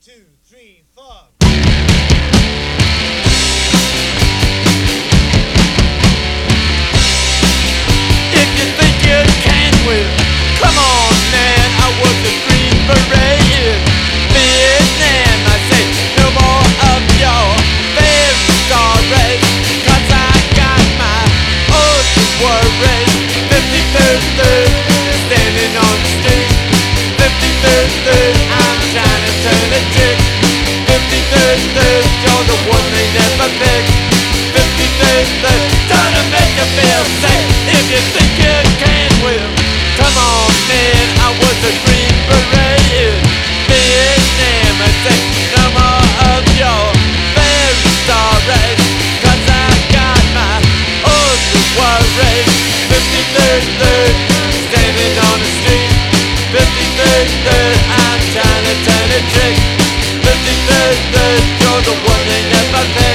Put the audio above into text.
two, three, four. If you think you can win, come on man, I was a Green Beret in Vietnam. I say no more of your very sorry, 'cause I got my own worries. 53rd, standing on the street. 53rd, I'm trying to turn a trick. 53rd, you're the one they never pick. 53rd, trying to make you feel safe. If you think you can win, come on man, I was a Green Beret in Vietnam. I say no more of your very sorry, 'cause I got my own worries. 53rd, standing on the street. 53rd, I'm trying to turn a trick. 53rd, you're the one they never pick.